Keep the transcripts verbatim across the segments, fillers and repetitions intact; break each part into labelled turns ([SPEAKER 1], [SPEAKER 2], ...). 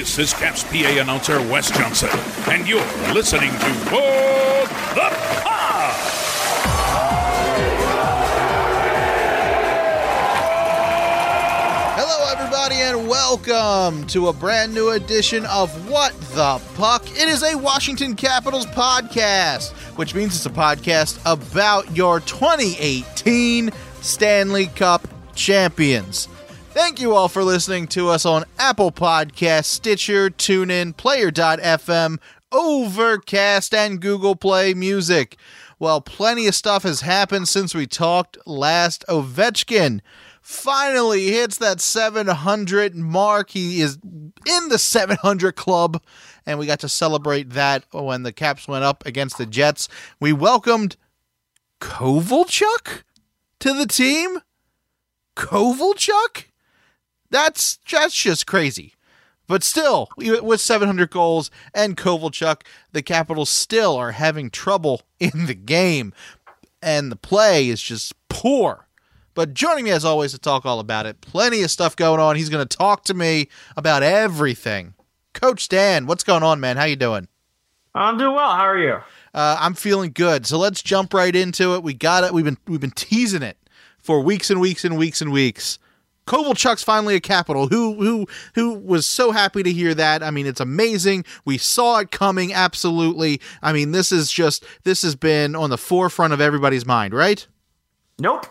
[SPEAKER 1] This is Caps P A announcer Wes Johnson, and you're listening to Board the Pod.
[SPEAKER 2] Hello, everybody, and welcome to a brand new edition of What the Puck. It is a Washington Capitals podcast, which means it's a podcast about your twenty eighteen Stanley Cup champions. Thank you all for listening to us on Apple Podcasts, Stitcher, TuneIn, Player dot f m, Overcast, and Google Play Music. Well, plenty of stuff has happened since we talked last. Ovechkin finally hits that seven hundred mark. He is in the seven hundred club, and we got to celebrate that when the Caps went up against the Jets. We welcomed Kovalchuk to the team? Kovalchuk? That's, that's just crazy. But still, with seven hundred goals and Kovalchuk, the Capitals still are having trouble in the game. And the play is just poor. But joining me as always to talk all about it, plenty of stuff going on. He's going to talk to me about everything. Coach Dan, what's going on, man? How you doing?
[SPEAKER 3] I'm doing well. How are you?
[SPEAKER 2] Uh, I'm feeling good. So let's jump right into it. We got it. We've been we've been teasing it for weeks and weeks and weeks and weeks. Kovalchuk's finally a Capital. Who who who was so happy to hear that? I mean, it's amazing. We saw it coming, absolutely. I mean, this is just this has been on the forefront of everybody's mind, right?
[SPEAKER 3] Nope.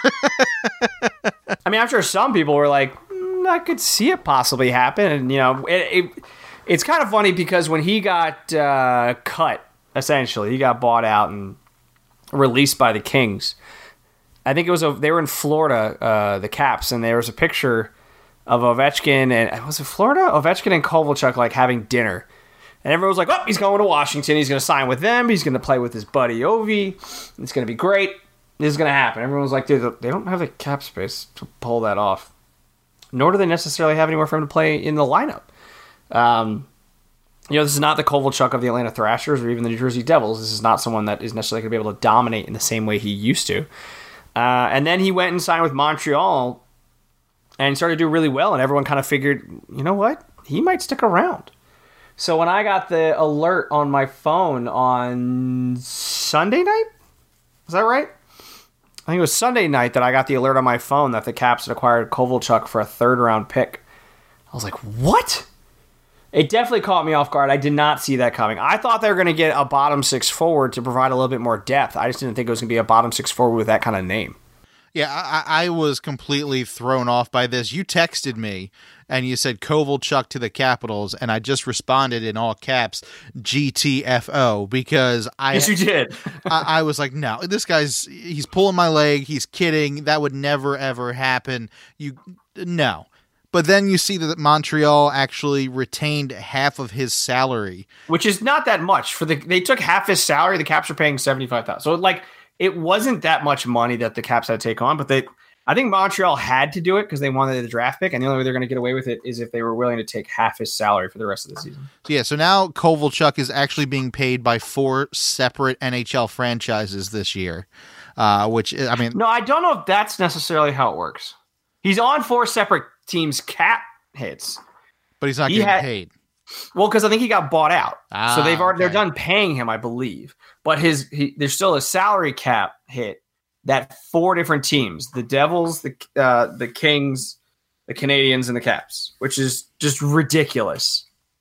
[SPEAKER 3] I mean, I'm sure some people were like, mm, I could see it possibly happen. And, you know, it, it it's kind of funny because when he got uh, cut, essentially, he got bought out and released by the Kings. I think it was a, they were in Florida, uh, the Caps, and there was a picture of Ovechkin and was it Florida? Ovechkin and Kovalchuk like having dinner, and everyone was like, "Oh, he's going to Washington. He's going to sign with them. He's going to play with his buddy Ovi. It's going to be great. This is going to happen." Everyone was like, "Dude, they don't have the cap space to pull that off, nor do they necessarily have anywhere for him to play in the lineup." Um, you know, this is not the Kovalchuk of the Atlanta Thrashers or even the New Jersey Devils. This is not someone that is necessarily going to be able to dominate in the same way he used to. Uh, and then he went and signed with Montreal and started to do really well. And everyone kind of figured, you know what? He might stick around. So when I got the alert on my phone on Sunday night, is that right? I think it was Sunday night that I got the alert on my phone that the Caps had acquired Kovalchuk for a third round pick. I was like, what? It definitely caught me off guard. I did not see that coming. I thought they were going to get a bottom six forward to provide a little bit more depth. I just didn't think it was going to be a bottom six forward with that kind of name.
[SPEAKER 2] Yeah, I, I was completely thrown off by this. You texted me and you said Kovalchuk to the Capitals, and I just responded in all caps, G T F O, because I
[SPEAKER 3] yes, you did.
[SPEAKER 2] I, I was like, no, this guy's he's pulling my leg. He's kidding. That would never ever happen. You no. But then you see that Montreal actually retained half of his salary,
[SPEAKER 3] which is not that much for the. They took half his salary. The Caps are paying seventy five thousand. So like it wasn't that much money that the Caps had to take on. But they, I think Montreal had to do it because they wanted the draft pick, and the only way they're going to get away with it is if they were willing to take half his salary for the rest of the season.
[SPEAKER 2] So yeah. So now Kovalchuk is actually being paid by four separate N H L franchises this year, uh, which I mean,
[SPEAKER 3] no, I don't know if that's necessarily how it works. He's on four separate teams' cap hits,
[SPEAKER 2] but he's not
[SPEAKER 3] he
[SPEAKER 2] getting
[SPEAKER 3] had,
[SPEAKER 2] paid.
[SPEAKER 3] Well, because I think he got bought out,
[SPEAKER 2] ah,
[SPEAKER 3] so they've already
[SPEAKER 2] okay.
[SPEAKER 3] they're done paying him, I believe. But his he, there's still a salary cap hit that four different teams: the Devils, the uh, the Kings, the Canadians, and the Caps, which is just ridiculous.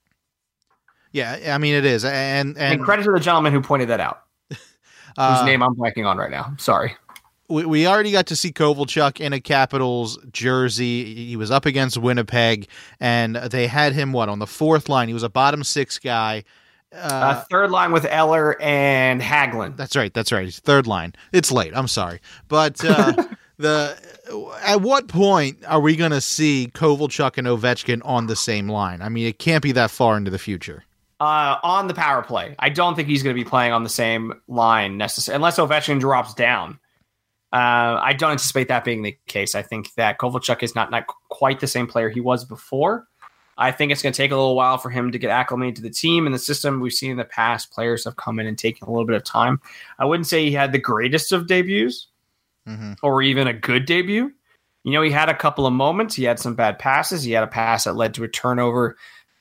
[SPEAKER 2] Yeah, I mean it is, and and,
[SPEAKER 3] and credit to the gentleman who pointed that out,
[SPEAKER 2] uh,
[SPEAKER 3] whose name I'm blanking on right now. I'm sorry.
[SPEAKER 2] We we already got to see Kovalchuk in a Capitals jersey. He was up against Winnipeg, and they had him, what, on the fourth line. He was a bottom six guy.
[SPEAKER 3] Uh, uh, third line with Eller and Hagelin.
[SPEAKER 2] That's right. That's right. Third line. It's late. I'm sorry. But uh, the at what point are we going to see Kovalchuk and Ovechkin on the same line? I mean, it can't be that far into the future.
[SPEAKER 3] Uh, on the power play. I don't think he's going to be playing on the same line necessarily, unless Ovechkin drops down. Uh, I don't anticipate that being the case. I think that Kovalchuk is not, not quite the same player he was before. I think it's going to take a little while for him to get acclimated to the team and the system. We've seen in the past players have come in and taken a little bit of time. I wouldn't say he had the greatest of debuts mm-hmm. or even a good debut. You know, he had a couple of moments. He had some bad passes. He had a pass that led to a turnover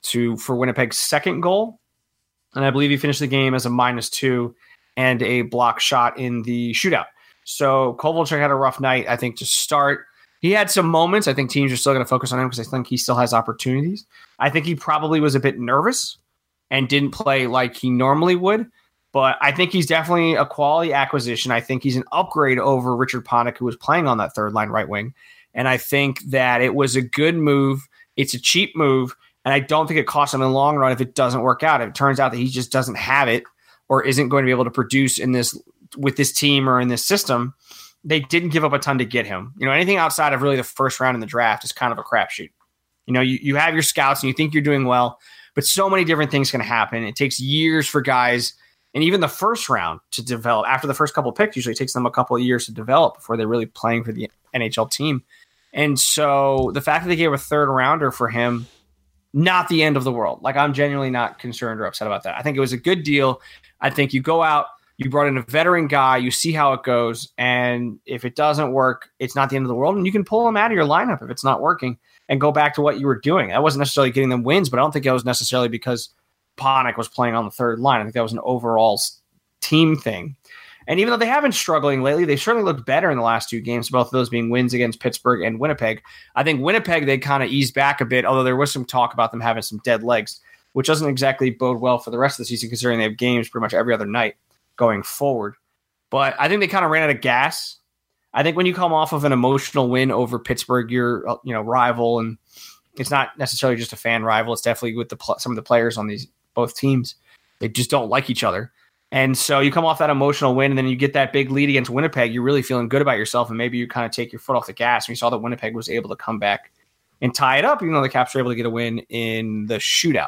[SPEAKER 3] to for Winnipeg's second goal. And I believe he finished the game as a minus two and a block shot in the shootout. So Kovalchuk had a rough night, I think, to start. He had some moments. I think teams are still going to focus on him because I think he still has opportunities. I think he probably was a bit nervous and didn't play like he normally would. But I think he's definitely a quality acquisition. I think he's an upgrade over Richard Panik, who was playing on that third line right wing. And I think that it was a good move. It's a cheap move. And I don't think it costs him in the long run if it doesn't work out. If it turns out that he just doesn't have it or isn't going to be able to produce in this with this team or in this system, they didn't give up a ton to get him. You know, anything outside of really the first round in the draft is kind of a crapshoot. You know, you, you have your scouts and you think you're doing well, but so many different things can happen. It takes years for guys, and even the first round to develop. After the first couple of picks, usually it takes them a couple of years to develop before they're really playing for the N H L team. And so the fact that they gave a third rounder for him, not the end of the world. Like, I'm genuinely not concerned or upset about that. I think it was a good deal. I think you go out, you brought in a veteran guy, you see how it goes, and if it doesn't work, it's not the end of the world, and you can pull him out of your lineup if it's not working and go back to what you were doing. That wasn't necessarily getting them wins, but I don't think that was necessarily because Panik was playing on the third line. I think that was an overall team thing. And even though they have been struggling lately, they certainly looked better in the last two games, both of those being wins against Pittsburgh and Winnipeg. I think Winnipeg, they kind of eased back a bit, although there was some talk about them having some dead legs, which doesn't exactly bode well for the rest of the season, considering they have games pretty much every other night going forward. But I think they kind of ran out of gas. I think when you come off of an emotional win over Pittsburgh, your you know rival, and it's not necessarily just a fan rival, it's definitely with the pl- some of the players on these both teams. They just don't like each other. And so you come off that emotional win, and then you get that big lead against Winnipeg. You're really feeling good about yourself, and maybe you kind of take your foot off the gas. And you saw that Winnipeg was able to come back and tie it up, even though the Caps were able to get a win in the shootout.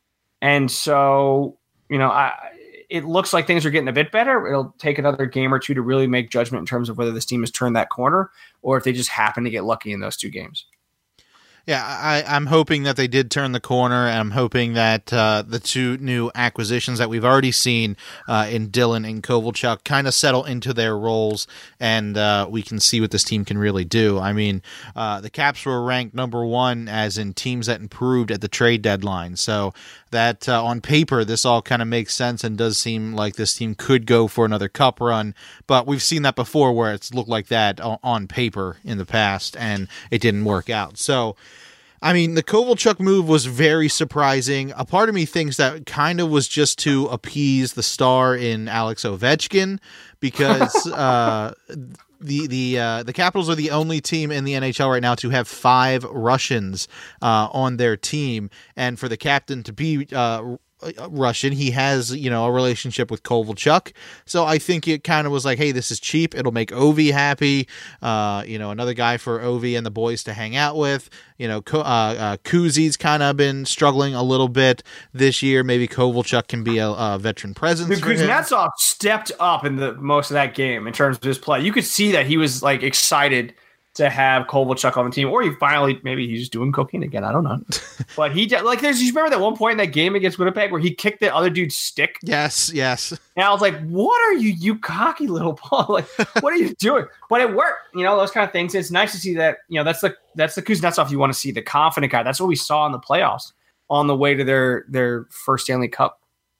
[SPEAKER 3] And so, you know, I, it looks like things are getting a bit better. It'll take another game or two to really make judgment in terms of whether this team has turned that corner or if they just happen to get lucky in those two games.
[SPEAKER 2] Yeah, I, I'm hoping that they did turn the corner, and I'm hoping that uh, the two new acquisitions that we've already seen uh, in Dillon and Kovalchuk kind of settle into their roles, and uh, we can see what this team can really do. I mean, uh, the Caps were ranked number one as in teams that improved at the trade deadline, so that uh, on paper, this all kind of makes sense and does seem like this team could go for another cup run, but we've seen that before where it's looked like that on paper in the past, and it didn't work out. So, I mean, the Kovalchuk move was very surprising. A part of me thinks that kind of was just to appease the star in Alex Ovechkin, because uh, the the uh, the Capitals are the only team in the N H L right now to have five Russians uh, on their team, and for the captain to be uh, Russian, he has, you know, a relationship with Kovalchuk. So I think it kind of was like, hey, this is cheap. It'll make Ovi happy. Uh, you know, another guy for Ovi and the boys to hang out with. You know, uh, uh, Kuzi's kind of been struggling a little bit this year. Maybe Kovalchuk can be a, a veteran presence.
[SPEAKER 3] Kuznetsov stepped up in the most of that game in terms of his play. You could see that he was like excited to have Kovalchuk on the team, or he finally, maybe he's just doing cocaine again. I don't know. But he, like, there's, you remember that one point in that game against Winnipeg where he kicked the other dude's stick?
[SPEAKER 2] Yes, yes.
[SPEAKER 3] And I was like, what are you, you cocky little ball? Like, what are you doing? But it worked, you know, those kind of things. It's nice to see that, you know, that's the, that's the Kuznetsov you want to see, the confident guy. That's what we saw in the playoffs on the way to their, their first Stanley Cup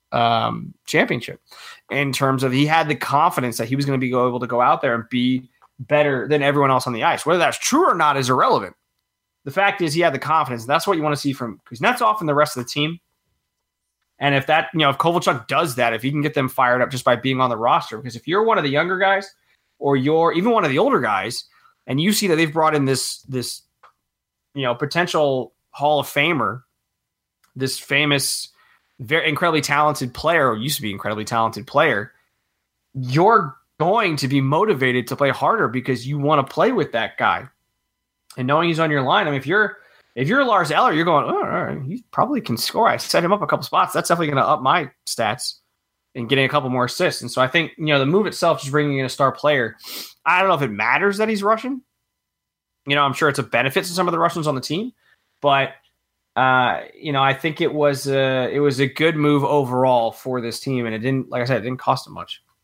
[SPEAKER 3] um, championship, in terms of he had the confidence that he was going to be able to go out there and be better than everyone else on the ice. Whether that's true or not is irrelevant. The fact is he had the confidence. And that's what you want to see from Kuznetsov and the rest of the team. And if that, you know, if Kovalchuk does that, if he can get them fired up just by being on the roster, because if you're one of the younger guys or you're even one of the older guys and you see that they've brought in this, this, you know, potential Hall of Famer, this famous, very incredibly talented player, or used to be incredibly talented player, you're going to be motivated to play harder because you want to play with that guy. And knowing he's on your line, I mean, if you're if you're Lars Eller, you're going, oh, all right, he probably can score. I set him up a couple spots. That's definitely going to up my stats and getting a couple more assists. And so I think, you know, the move itself, just bringing in a star player, I don't know if it matters that he's Russian. You know, I'm sure it's a benefit to some of the Russians on the team, but uh, you know, I think it was a, it was a good move overall for this team, and it didn't, like I said, it didn't cost them much.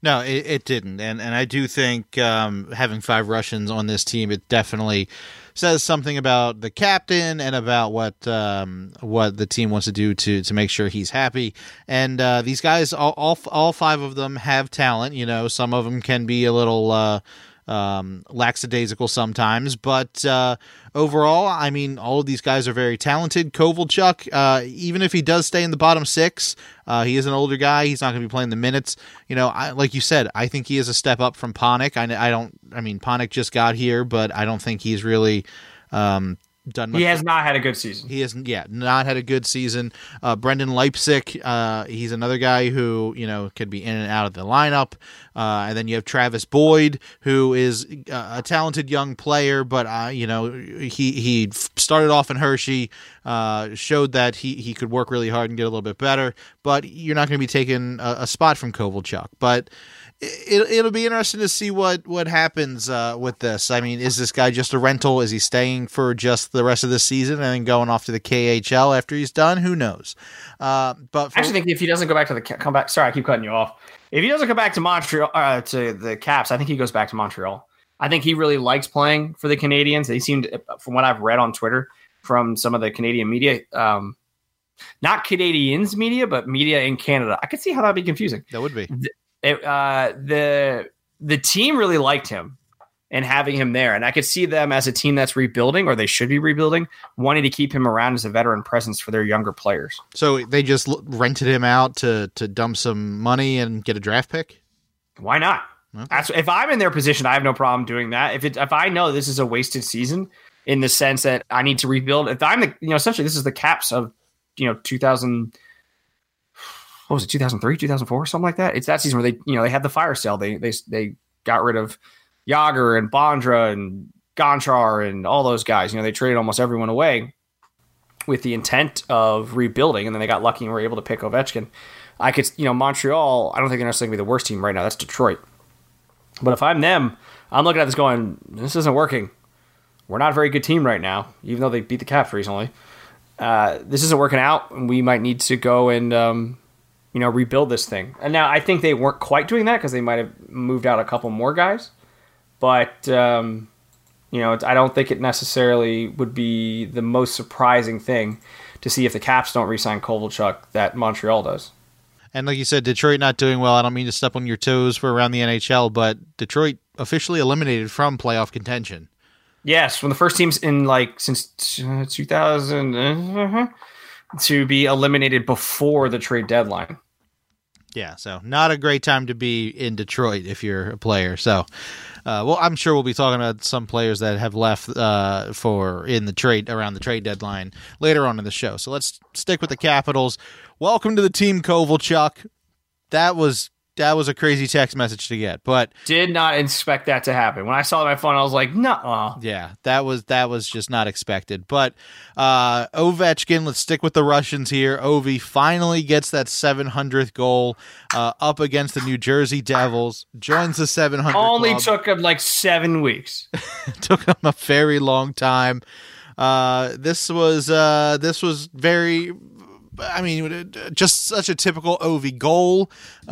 [SPEAKER 2] No, it, it didn't, and and I do think um, having five Russians on this team, it definitely says something about the captain and about what um, what the team wants to do to to make sure he's happy. And uh, these guys, all, all all five of them have talent. You know, some of them can be a little uh, um, lackadaisical sometimes, but uh, overall, I mean, all of these guys are very talented. Kovalchuk, uh, even if he does stay in the bottom six, uh, he is an older guy. He's not going to be playing the minutes. You know, I, like you said, I think he is a step up from Panik. I, I don't. I mean, Panik just got here, but I don't think he's really um, done much.
[SPEAKER 3] He has not had a good season.
[SPEAKER 2] He has, yeah, not had a good season. Uh, Brendan Leipzig, uh, he's another guy who, you know, could be in and out of the lineup. Uh, and then you have Travis Boyd, who is uh, a talented young player, but, uh, you know, he he started off in Hershey, uh, showed that he, he could work really hard and get a little bit better, but you're not going to be taking a, a spot from Kovalchuk. But it, it'll be interesting to see what, what happens uh, with this. I mean, is this guy just a rental? Is he staying for just the rest of the season and then going off to the K H L after he's done? Who knows? Uh, but for-
[SPEAKER 3] I actually think if he doesn't go back to the come back, sorry, I keep cutting you off. If he doesn't come back to Montreal, uh, to the Caps, I think he goes back to Montreal. I think he really likes playing for the Canadians. They seemed, from what I've read on Twitter from some of the Canadian media, um, not Canadians media, but media in Canada. I could see how that'd be confusing.
[SPEAKER 2] That would be.
[SPEAKER 3] The, it, uh, the the team really liked him and having him there, and I could see them as a team that's rebuilding, or they should be rebuilding, wanting to keep him around as a veteran presence for their younger players.
[SPEAKER 2] So they just l- rented him out to to dump some money and get a draft pick?
[SPEAKER 3] Why not?
[SPEAKER 2] Okay.
[SPEAKER 3] That's, if I'm in their position, I have no problem doing that. If it, if I know this is a wasted season in the sense that I need to rebuild, if I'm the, you know, essentially this is the Caps of, you know, two thousand, what was it, two thousand three, two thousand four, something like that. It's that season where they, you know, they had the fire sale. They, they, they got rid of Yager and Bondra and Gonchar and all those guys. You know, they traded almost everyone away with the intent of rebuilding, and then they got lucky and were able to pick Ovechkin. I could, you know, Montreal, I don't think they're necessarily going to be the worst team right now. That's Detroit. But if I'm them, I'm looking at this going, this isn't working. We're not a very good team right now, even though they beat the Caps recently. Uh, this isn't working out, and we might need to go and, um, you know, rebuild this thing. And now I think they weren't quite doing that because they might have moved out a couple more guys. But, um, you know, I don't think it necessarily would be the most surprising thing to see if the Caps don't re-sign Kovalchuk that Montreal does.
[SPEAKER 2] And like you said, Detroit not doing well. I don't mean to step on your toes for around the N H L, but Detroit officially eliminated from playoff contention.
[SPEAKER 3] Yes, one of the first teams in like since two thousand uh, to be eliminated before the trade deadline.
[SPEAKER 2] Yeah, so not a great time to be in Detroit if you're a player. So, uh, well, I'm sure we'll be talking about some players that have left uh, for in the trade around the trade deadline later on in the show. So let's stick with the Capitals. Welcome to the team, Kovalchuk. That was that was a crazy text message to get, but
[SPEAKER 3] did not expect that to happen. When I saw my phone, I was like, "Nuh-uh."
[SPEAKER 2] Yeah, that was that was just not expected. But uh, Ovechkin, let's stick with the Russians here. Ovi finally gets that seven hundredth goal uh, up against the New Jersey Devils. Joins the seven hundred.
[SPEAKER 3] Only
[SPEAKER 2] club.
[SPEAKER 3] took him like seven weeks.
[SPEAKER 2] Took him a very long time. Uh, this was uh, this was very. I mean, just such a typical Ovi goal.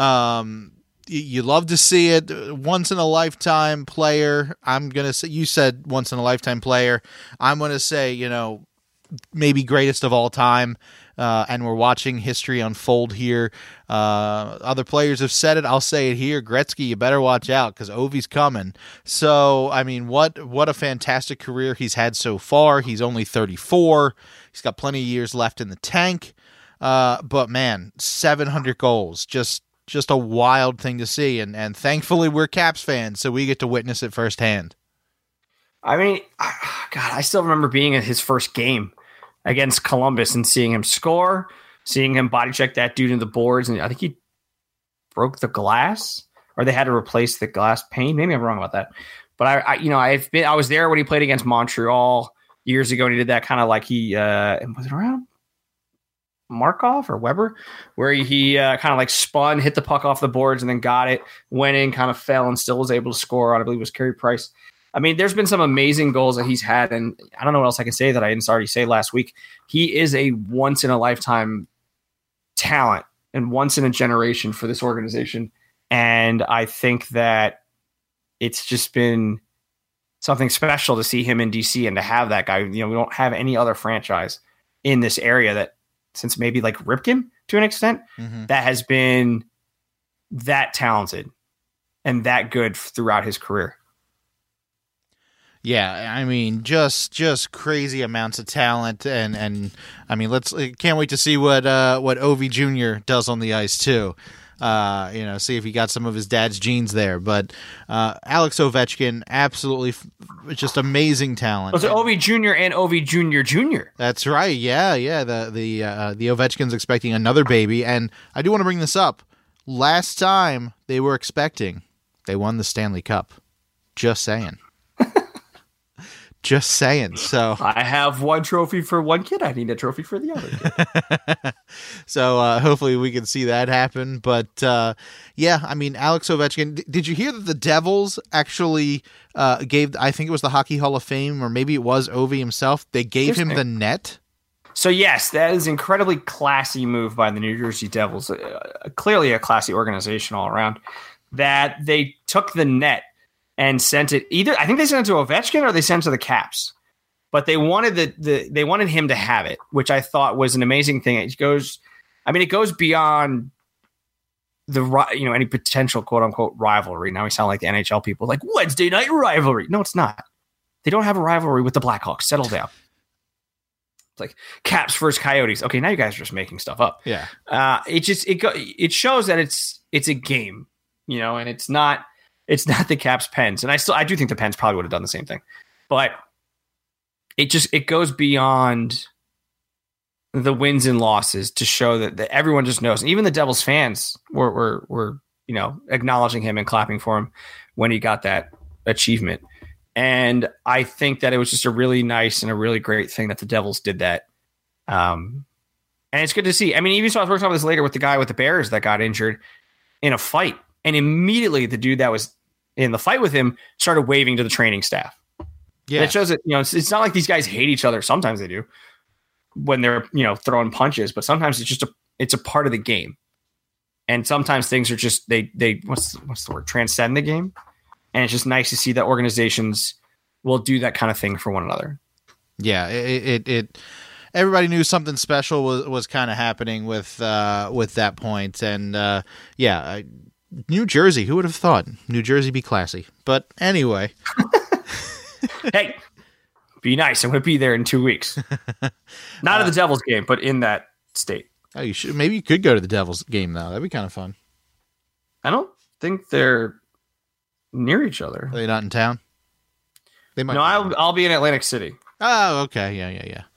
[SPEAKER 2] Um, you, you love to see it. Once in a lifetime player. I'm gonna say you said once in a lifetime player. I'm gonna say you know maybe greatest of all time. Uh, and we're watching history unfold here. Uh, other players have said it. I'll say it here. Gretzky, you better watch out because Ovi's coming. So, I mean, what what a fantastic career he's had so far. He's only thirty-four. He's got plenty of years left in the tank. Uh, but man, seven hundred goals, just just a wild thing to see. And, and thankfully we're Caps fans, so we get to witness it firsthand.
[SPEAKER 3] I mean, God, I still remember being at his first game against Columbus and seeing him score, seeing him body check that dude in the boards. And I think he broke the glass or they had to replace the glass pane. Maybe I'm wrong about that, but I, I you know, I've been, I was there when he played against Montreal years ago and he did that kind of like he, uh, was it around Markov or Weber, where he uh, kind of like spun, hit the puck off the boards and then got it, went in, kind of fell and still was able to score on, I believe it was Carey Price. I mean, there's been some amazing goals that he's had, and I don't know what else I can say that I didn't already say last week. He is a once in a lifetime talent and once in a generation for this organization. And I think that it's just been something special to see him in D C and to have that guy. You know, we don't have any other franchise in this area that, since maybe like Ripken to an extent, mm-hmm. that has been that talented and that good throughout his career.
[SPEAKER 2] Yeah, I mean, just just crazy amounts of talent, and, and I mean, let's can't wait to see what uh, what Ovi Junior does on the ice too. Uh, you know, see if he got some of his dad's genes there. But uh, Alex Ovechkin, absolutely, f- just amazing talent.
[SPEAKER 3] Was it Ovi Junior and Ovi Junior Junior?
[SPEAKER 2] That's right. Yeah, yeah. The the uh, the Ovechkin's expecting another baby, and I do want to bring this up. Last time they were expecting, they won the Stanley Cup. Just saying. Just saying. So
[SPEAKER 3] I have one trophy for one kid. I need a trophy for the other kid.
[SPEAKER 2] so uh, hopefully we can see that happen. But uh, yeah, I mean, Alex Ovechkin. D- did you hear that the Devils actually uh, gave? I think it was the Hockey Hall of Fame, or maybe it was Ovi himself. They gave him the net.
[SPEAKER 3] So yes, that is an incredibly classy move by the New Jersey Devils. Uh, clearly a classy organization all around. That they took the net and sent it either. I think they sent it to Ovechkin or they sent it to the Caps, but they wanted the, the they wanted him to have it, which I thought was an amazing thing. It goes, I mean, it goes beyond the you know any potential quote unquote rivalry. Now we sound like the N H L people, like Wednesday night rivalry. No, it's not. They don't have a rivalry with the Blackhawks. Settle down. It's like Caps versus Coyotes. Okay, now you guys are just making stuff up.
[SPEAKER 2] Yeah.
[SPEAKER 3] Uh, it just it go, it shows that it's it's a game, you know, and it's not. It's not the Caps Pens. And I still, I do think the Pens probably would have done the same thing, but it just, it goes beyond the wins and losses to show that, that everyone just knows. And even the Devils fans were, were, were, you know, acknowledging him and clapping for him when he got that achievement. And I think that it was just a really nice and a really great thing that the Devils did that. Um, and it's good to see. I mean, even so I was working on this later with the guy with the Bears that got injured in a fight. And immediately the dude that was in the fight with him started waving to the training staff. Yeah. That shows that, you know, it's, it's not like these guys hate each other. Sometimes they do when they're, you know, throwing punches, but sometimes it's just a, it's a part of the game. And sometimes things are just, they, they, what's, what's the word? Transcend the game. And it's just nice to see that organizations will do that kind of thing for one another.
[SPEAKER 2] Yeah. It, it, it everybody knew something special was, was kind of happening with, uh, with that point. And, uh, yeah, I, New Jersey, who would have thought? New Jersey be classy. But anyway.
[SPEAKER 3] Hey, be nice. I'm going to be there in two weeks. Not uh, at the Devils game, but in that state.
[SPEAKER 2] Oh, you should. Maybe you could go to the Devils game, though. That'd be kind of fun.
[SPEAKER 3] I don't think they're near each other.
[SPEAKER 2] Are they not in town? They might.
[SPEAKER 3] No, I'll, I'll be in Atlantic City.
[SPEAKER 2] Oh, okay. Yeah, yeah, yeah.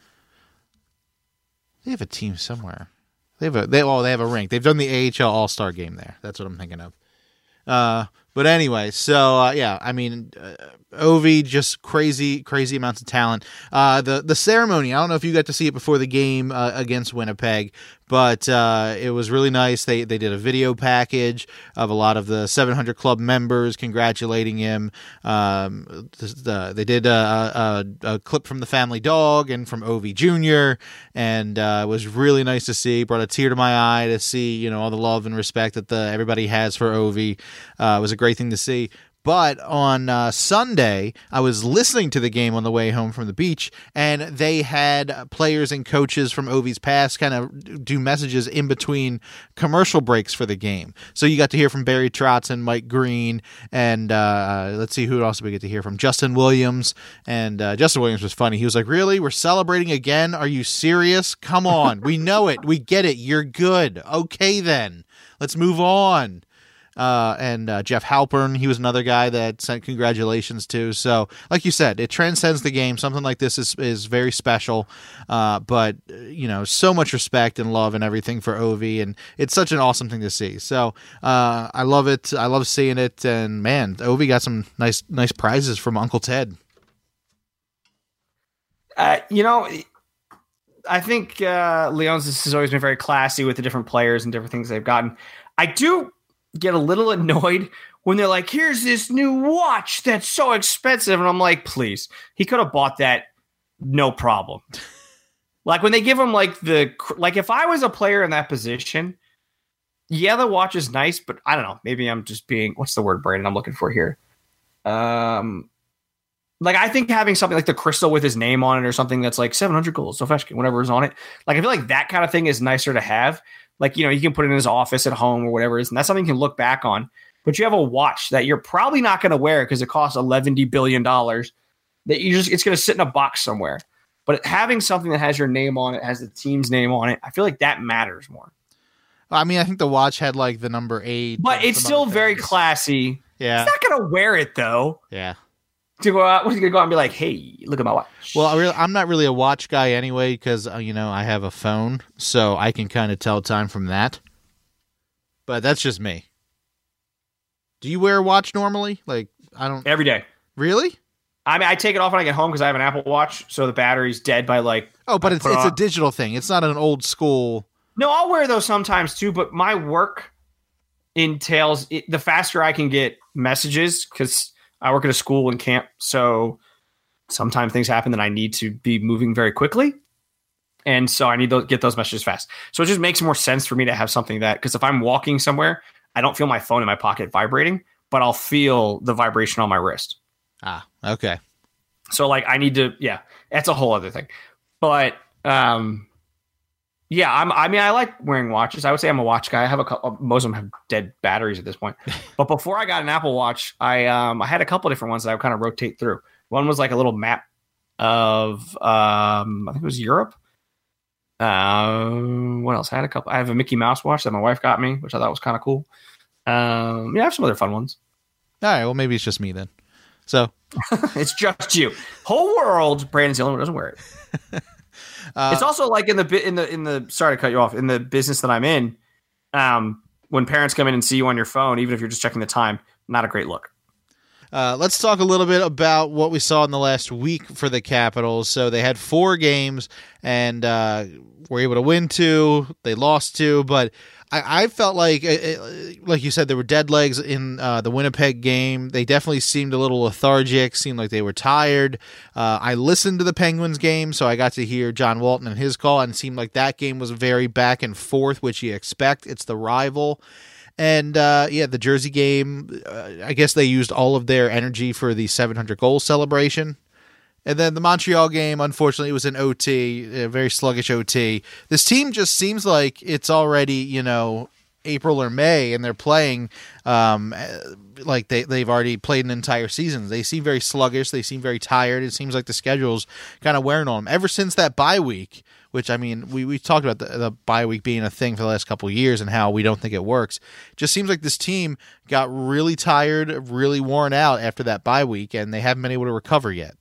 [SPEAKER 2] They have a team somewhere. They have a they oh they have a rink. They've done the A H L All-Star game there. That's what I'm thinking of. Uh, but anyway, so uh, yeah, I mean, uh, Ovi, just crazy, crazy amounts of talent. Uh, the the ceremony. I don't know if you got to see it before the game uh, against Winnipeg, but uh, it was really nice. They they did a video package of a lot of the seven hundred Club members congratulating him. Um, the, the, they did a, a, a clip from the Family Dog and from Ovi Junior, and uh, it was really nice to see. Brought a tear to my eye to see, you know, all the love and respect that the everybody has for Ovi. Uh, it was a great thing to see. But on uh, Sunday, I was listening to the game on the way home from the beach, and they had players and coaches from Ovi's past kind of do messages in between commercial breaks for the game. So you got to hear from Barry Trotz and Mike Green, and uh, let's see who else we get to hear from. Justin Williams, and uh, Justin Williams was funny. He was like, "Really? We're celebrating again? Are you serious? Come on. We know it. We get it. You're good. Okay, then. Let's move on." Uh, and uh, Jeff Halpern, he was another guy that sent congratulations to. So, like you said, it transcends the game. Something like this is is very special. Uh, but, you know, so much respect and love and everything for Ovi, and it's such an awesome thing to see. So, uh, I love it. I love seeing it. And, man, Ovi got some nice nice prizes from Uncle Ted.
[SPEAKER 3] Uh, you know, I think uh, Leon's has always been very classy with the different players and different things they've gotten. I do get a little annoyed when they're like, here's this new watch that's so expensive. And I'm like, please, he could have bought that. No problem. Like when they give him like the, like if I was a player in that position yeah, the watch is nice, but I don't know. Maybe I'm just being, what's the word, Brandon, I'm looking for here? Um, like, I think having something like the crystal with his name on it or something that's like seven hundred goals, Ovechkin, whatever is on it. Like, I feel like that kind of thing is nicer to have. Like, you know, you can put it in his office at home or whatever it is, and that's something you can look back on. But you have a watch that you're probably not going to wear because it costs eleven billion dollars that you just, it's going to sit in a box somewhere. But having something that has your name on it, has the team's name on it, I feel like that matters more.
[SPEAKER 2] I mean, I think the watch had like the number eight.
[SPEAKER 3] But it's still very classy.
[SPEAKER 2] Yeah.
[SPEAKER 3] He's not going to wear it, though.
[SPEAKER 2] Yeah.
[SPEAKER 3] To go out, what's he going to go out and be like, hey, look at my watch?
[SPEAKER 2] Well, I really, I'm not really a watch guy anyway because, uh, you know, I have a phone, so I can kind of tell time from that. But that's just me. Do you wear a watch normally? Like, I don't...
[SPEAKER 3] Every day.
[SPEAKER 2] Really?
[SPEAKER 3] I mean, I take it off when I get home because I have an Apple Watch, so the battery's dead by like...
[SPEAKER 2] Oh, but
[SPEAKER 3] I
[SPEAKER 2] it's
[SPEAKER 3] put it
[SPEAKER 2] it's a
[SPEAKER 3] on.
[SPEAKER 2] digital thing. It's not an old school...
[SPEAKER 3] No, I'll wear those sometimes too, but my work entails it, the faster I can get messages because I work at a school and camp, so sometimes things happen that I need to be moving very quickly, and so I need to get those messages fast. So it just makes more sense for me to have something that, because if I'm walking somewhere, I don't feel my phone in my pocket vibrating, but I'll feel the vibration on my wrist.
[SPEAKER 2] Ah, okay.
[SPEAKER 3] So like I need to, yeah, that's a whole other thing. But um, yeah, I'm, I mean, I like wearing watches. I would say I'm a watch guy. I have a couple, most of them have dead batteries at this point. But before I got an Apple Watch, I um, I had a couple different ones that I would kind of rotate through. One was like a little map of, um, I think it was Europe. Um, what else? I had a couple. I have a Mickey Mouse watch that my wife got me, which I thought was kind of cool. Um, yeah, I have some other fun ones.
[SPEAKER 2] All right, well, maybe it's just me then. So
[SPEAKER 3] it's just you. Whole world. Brandon's the only one who doesn't wear it. uh, it's also like in the in the in the. Sorry to cut you off. In the business that I'm in, um, when parents come in and see you on your phone, even if you're just checking the time, not a great look.
[SPEAKER 2] Uh, let's talk a little bit about what we saw in the last week for the Capitals. So they had four games and uh, were able to win two. They lost two, but I, I felt like, like you said, there were dead legs in uh, the Winnipeg game. They definitely seemed a little lethargic, seemed like they were tired. Uh, I listened to the Penguins game, so I got to hear John Walton and his call, and it seemed like that game was very back and forth, which you expect. It's the rival. And, uh, yeah, the Jersey game, uh, I guess they used all of their energy for the seven hundred goal celebration. And then the Montreal game, unfortunately, was an O T, a very sluggish O T. This team just seems like it's already, you know, April or May, and they're playing um, like they, they've already played an entire season. They seem very sluggish. They seem very tired. It seems like the schedule's kind of wearing on them. Ever since that bye week, which, I mean, we, we talked about the, the bye week being a thing for the last couple of years and how we don't think it works. Just seems like this team got really tired, really worn out after that bye week, and they haven't been able to recover yet.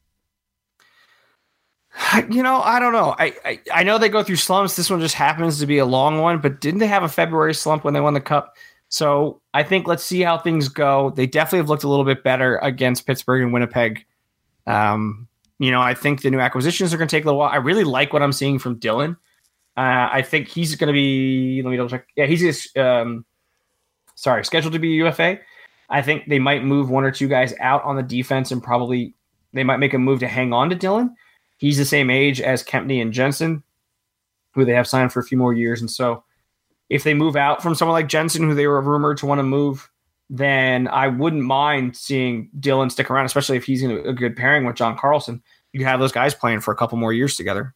[SPEAKER 3] You know, I don't know. I, I, I know they go through slumps. This one just happens to be a long one, but didn't they have a February slump when they won the Cup? So I think let's see how things go. They definitely have looked a little bit better against Pittsburgh and Winnipeg. Um, you know, I think the new acquisitions are going to take a little while. I really like what I'm seeing from Dylan. Uh, I think he's going to be, let me double check. Yeah, he's um, sorry, scheduled to be a U F A. I think they might move one or two guys out on the defense and probably they might make a move to hang on to Dylan. He's the same age as Kempny and Jensen, who they have signed for a few more years. And so if they move out from someone like Jensen, who they were rumored to want to move, then I wouldn't mind seeing Dylan stick around, especially if he's in a good pairing with John Carlson. You can have those guys playing for a couple more years together.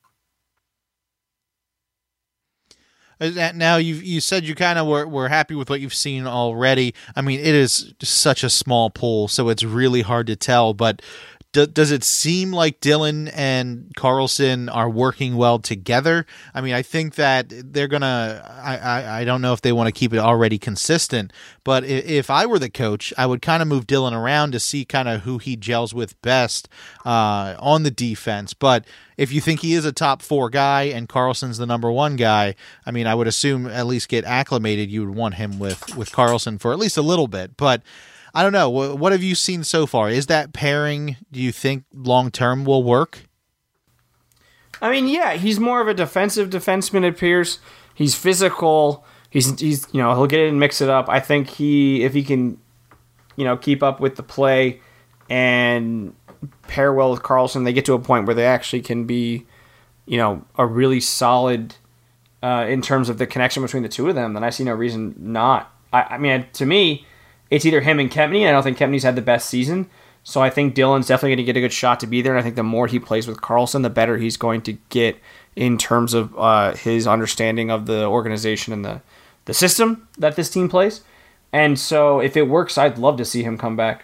[SPEAKER 2] Now, you you said you kind of were, were happy with what you've seen already. I mean, it is such a small pool, so it's really hard to tell, but does it seem like Dylan and Carlson are working well together? I mean, I think that they're going to, I, I don't know if they want to keep it already consistent, but if I were the coach, I would kind of move Dylan around to see kind of who he gels with best uh, on the defense. But if you think he is a top four guy and Carlson's the number one guy, I mean, I would assume at least get acclimated, you would want him with, with Carlson for at least a little bit. But I don't know. What have you seen so far? Is that pairing, do you think long-term will work?
[SPEAKER 3] I mean, yeah, he's more of a defensive defenseman, it appears. He's physical. He's, he's, you know, he'll get it and mix it up. I think he, if he can, you know, keep up with the play and pair well with Carlson, they get to a point where they actually can be, you know, a really solid, uh, uh, in terms of the connection between the two of them, then I see no reason not. I, I mean, to me, it's either him and Kempny. I don't think Kempny's had the best season, so I think Dillon's definitely going to get a good shot to be there, and I think the more he plays with Karlsson, the better he's going to get in terms of uh, his understanding of the organization and the, the system that this team plays. And so if it works, I'd love to see him come back.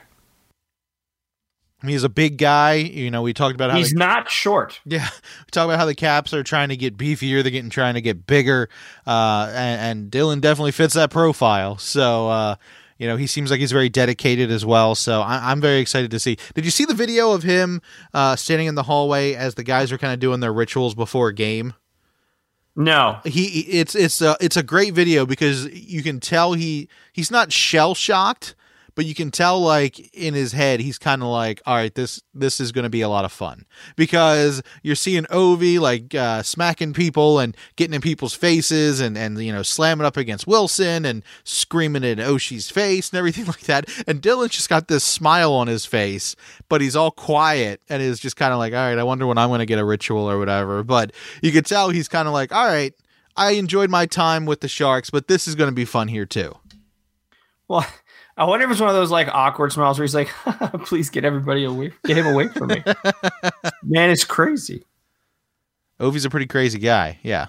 [SPEAKER 2] He's a big guy. You know, we talked about how
[SPEAKER 3] he's
[SPEAKER 2] the,
[SPEAKER 3] not short.
[SPEAKER 2] Yeah, we talked about how the Caps are trying to get beefier. They're getting trying to get bigger, uh, and, and Dillon definitely fits that profile. So, uh, you know, he seems like he's very dedicated as well. So I, I'm very excited to see. Did you see the video of him uh, standing in the hallway as the guys are kind of doing their rituals before a game?
[SPEAKER 3] No,
[SPEAKER 2] he it's it's a it's a great video because you can tell he he's not shell shocked. But you can tell, like, in his head, he's kind of like, all right, this this is going to be a lot of fun. Because you're seeing Ovi, like, uh, smacking people and getting in people's faces and, and, you know, slamming up against Wilson and screaming in Oshie's face and everything like that. And Dillon's just got this smile on his face, but he's all quiet and is just kind of like, all right, I wonder when I'm going to get a ritual or whatever. But you could tell he's kind of like, all right, I enjoyed my time with the Sharks, but this is going to be fun here, too.
[SPEAKER 3] Well, I wonder if it's one of those like awkward smiles where he's like, please get everybody away, get him away from me. Man, it's crazy.
[SPEAKER 2] Ovi's a pretty crazy guy. Yeah.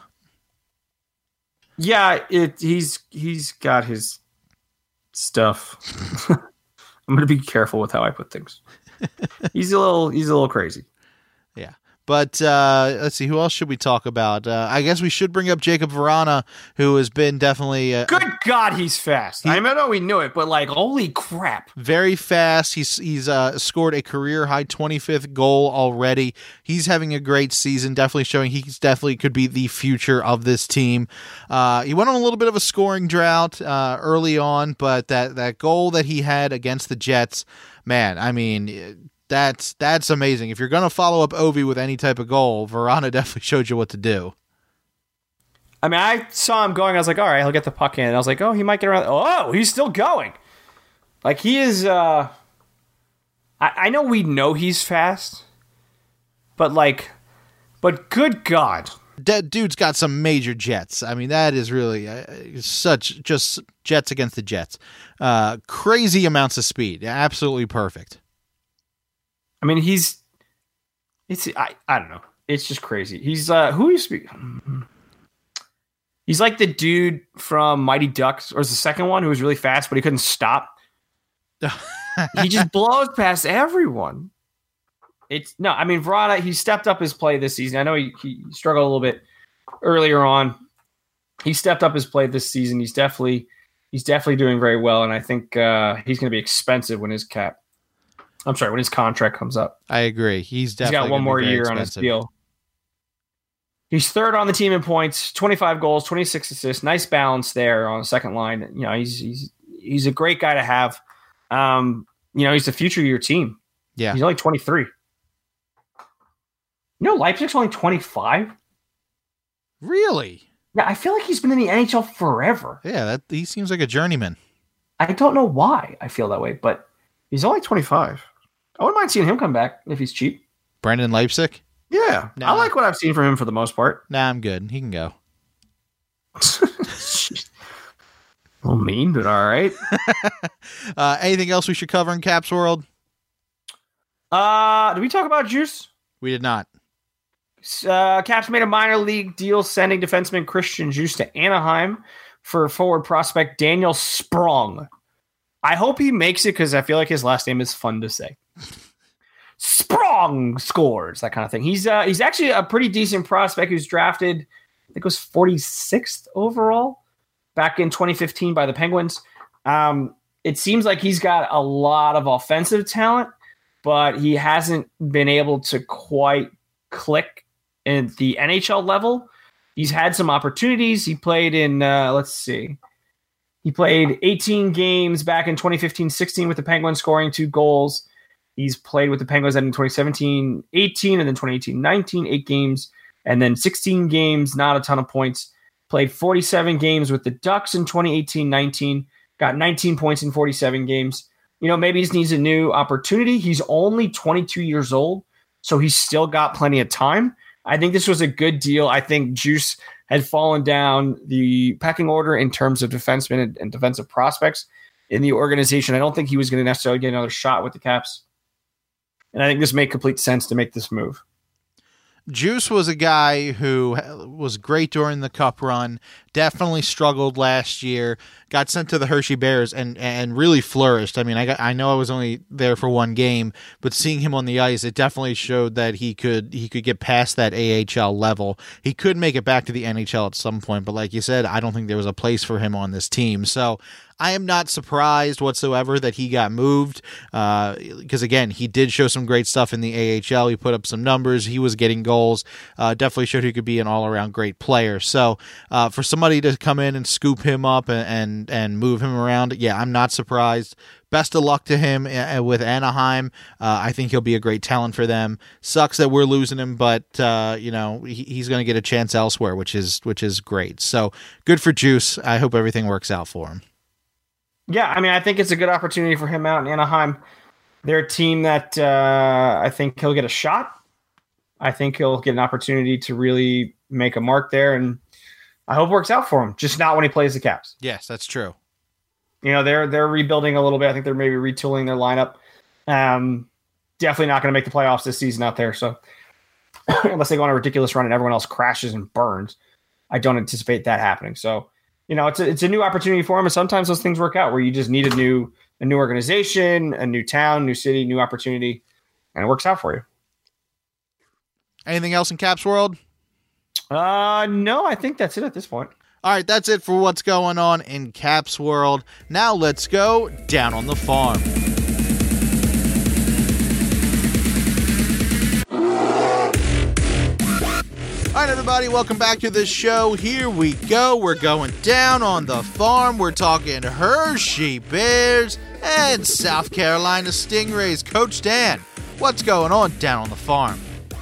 [SPEAKER 3] Yeah. It, he's, he's got his stuff. I'm going to be careful with how I put things. He's a little, he's a little crazy.
[SPEAKER 2] Yeah. But uh, let's see, who else should we talk about? Uh, I guess we should bring up Jacob Vrana, who has been definitely... Uh,
[SPEAKER 3] Good God, he's fast. He, I know we knew it, but like, holy crap.
[SPEAKER 2] Very fast. He's he's uh, scored a career-high twenty-fifth goal already. He's having a great season, definitely showing he's definitely could be the future of this team. Uh, he went on a little bit of a scoring drought uh, early on, but that, that goal that he had against the Jets, man, I mean... That's that's amazing. If you're going to follow up Ovi with any type of goal, Vrana definitely showed you what to do.
[SPEAKER 3] I mean, I saw him going. I was like, all right, he'll get the puck in. And I was like, oh, he might get around. Oh, he's still going. Like, he is... Uh, I, I know we know he's fast, but, like... But good God.
[SPEAKER 2] That dude's got some major jets. I mean, that is really uh, such... Just jets against the Jets. Uh, crazy amounts of speed. Absolutely perfect.
[SPEAKER 3] I mean, he's, it's, I, I don't know. It's just crazy. He's, uh, who you speak? He's like the dude from Mighty Ducks, or is the second one who was really fast, but he couldn't stop. He just blows past everyone. It's no, I mean, Vrana, he stepped up his play this season. I know he, he struggled a little bit earlier on. He stepped up his play this season. He's definitely, he's definitely doing very well. And I think, uh, he's going to be expensive when his cap, I'm sorry, when his contract comes up.
[SPEAKER 2] I agree. He's definitely
[SPEAKER 3] He's got one more year
[SPEAKER 2] expensive.
[SPEAKER 3] on his deal. He's third on the team in points, twenty-five goals, twenty-six assists. Nice balance there on the second line. You know, he's he's he's a great guy to have. Um, you know, he's the future of your team.
[SPEAKER 2] Yeah.
[SPEAKER 3] He's only twenty-three. You know, Leipzig's only twenty-five.
[SPEAKER 2] Really?
[SPEAKER 3] Yeah, I feel like he's been in the N H L forever.
[SPEAKER 2] Yeah, that he seems like a journeyman.
[SPEAKER 3] I don't know why I feel that way, but he's only twenty-five. I wouldn't mind seeing him come back if he's cheap.
[SPEAKER 2] Brandon Leipzig?
[SPEAKER 3] Yeah.
[SPEAKER 2] Nah.
[SPEAKER 3] I like what I've seen from him for the most part.
[SPEAKER 2] Nah, I'm good. He can go.
[SPEAKER 3] A little mean, but all right.
[SPEAKER 2] uh, anything else we should cover in Caps World?
[SPEAKER 3] Uh, did we talk about Juice?
[SPEAKER 2] We did not.
[SPEAKER 3] Uh, Caps made a minor league deal sending defenseman Christian Juice to Anaheim for forward prospect Daniel Sprong. I hope he makes it because I feel like his last name is fun to say. Sprong scores, that kind of thing. He's uh, he's actually a pretty decent prospect who's drafted, I think it was forty-sixth overall back in twenty fifteen by the Penguins. Um, it seems like he's got a lot of offensive talent, but he hasn't been able to quite click in the N H L level. He's had some opportunities. He played in, uh, let's see. He played eighteen games back in twenty fifteen sixteen with the Penguins, scoring two goals. He's played with the Penguins in twenty seventeen eighteen and then twenty eighteen nineteen, eight games, and then sixteen games, not a ton of points. Played forty-seven games with the Ducks in twenty eighteen nineteen, got nineteen points in forty-seven games. You know, maybe he just needs a new opportunity. He's only twenty-two years old, so he's still got plenty of time. I think this was a good deal. I think Juice had fallen down the pecking order in terms of defensemen and, and defensive prospects in the organization. I don't think he was going to necessarily get another shot with the Caps. And I think this made complete sense to make this move.
[SPEAKER 2] Juice was a guy who was great during the Cup run, definitely struggled last year, got sent to the Hershey Bears, and and really flourished. I mean, I got, I know I was only there for one game, but seeing him on the ice, it definitely showed that he could he could get past that A H L level. He could make it back to the N H L at some point, but like you said, I don't think there was a place for him on this team. So I am not surprised whatsoever that he got moved because, uh, again, he did show some great stuff in the A H L. He put up some numbers. He was getting goals. Uh, definitely showed he could be an all-around great player. So uh, for somebody to come in and scoop him up and, and, and move him around, yeah, I'm not surprised. Best of luck to him with Anaheim. Uh, I think he'll be a great talent for them. Sucks that we're losing him, but uh, you know he, he's going to get a chance elsewhere, which is which is great. So good for Juice. I hope everything works out for him.
[SPEAKER 3] Yeah, I mean, I think it's a good opportunity for him out in Anaheim. They're a team that uh, I think he'll get a shot. I think he'll get an opportunity to really make a mark there, and I hope it works out for him. Just not when he plays the Caps.
[SPEAKER 2] Yes, that's true.
[SPEAKER 3] You know, they're they're rebuilding a little bit. I think they're maybe retooling their lineup. Um, definitely not going to make the playoffs this season out there. So unless they go on a ridiculous run and everyone else crashes and burns, I don't anticipate that happening. So, you know, it's a, it's a new opportunity for him. And sometimes those things work out where you just need a new a new organization, a new town, new city, new opportunity, and it works out for you.
[SPEAKER 2] Anything else in Caps world?
[SPEAKER 3] Uh, no, I think that's it at this point.
[SPEAKER 2] All right, that's it for what's going on in Caps world. Now let's go down on the farm. All right, everybody, welcome back to the show. Here we go. We're going down on the farm. We're talking Hershey Bears and South Carolina Stingrays. Coach Dan, what's going on down on the farm?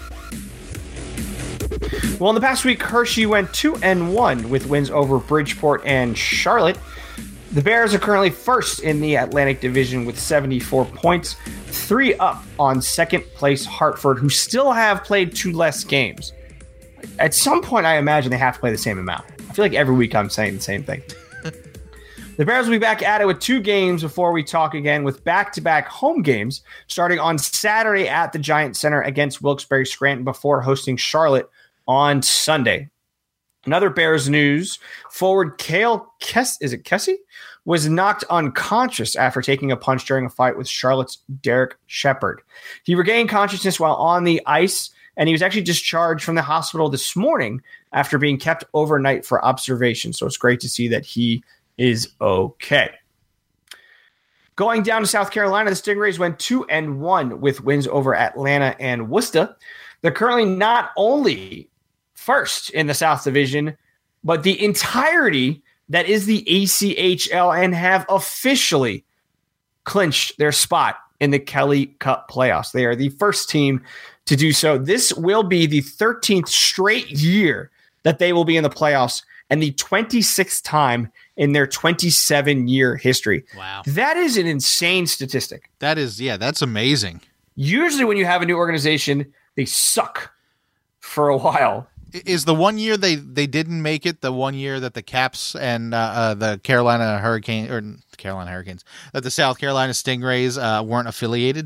[SPEAKER 3] Well, in the past week, Hershey went two and one with wins over Bridgeport and Charlotte. The Bears are currently first in the Atlantic Division with seventy-four points, three up on second place Hartford, who still have played two less games. At some point, I imagine they have to play the same amount. I feel like every week I'm saying the same thing. The Bears will be back at it with two games before we talk again, with back-to-back home games starting on Saturday at the Giant Center against Wilkes-Barre Scranton before hosting Charlotte on Sunday. Another Bears news, forward Cale Kess, is it Kessie? Was knocked unconscious after taking a punch during a fight with Charlotte's Derek Shepard. He regained consciousness while on the ice, and he was actually discharged from the hospital this morning after being kept overnight for observation. So it's great to see that he is okay. Going down to South Carolina, the Stingrays went two and one with wins over Atlanta and Worcester. They're currently not only first in the South Division, but the entirety that is the A C H L, and have officially clinched their spot in the Kelly Cup playoffs. They are the first team to do so. This will be the thirteenth straight year that they will be in the playoffs and the twenty-sixth time in their twenty-seven year history.
[SPEAKER 2] Wow.
[SPEAKER 3] That is an insane statistic.
[SPEAKER 2] That is, yeah, that's amazing.
[SPEAKER 3] Usually when you have a new organization, they suck for a while.
[SPEAKER 2] Is the one year they, they didn't make it the one year that the Caps and uh, uh, the Carolina Hurricane or the Carolina Hurricanes, that the South Carolina Stingrays uh, weren't affiliated?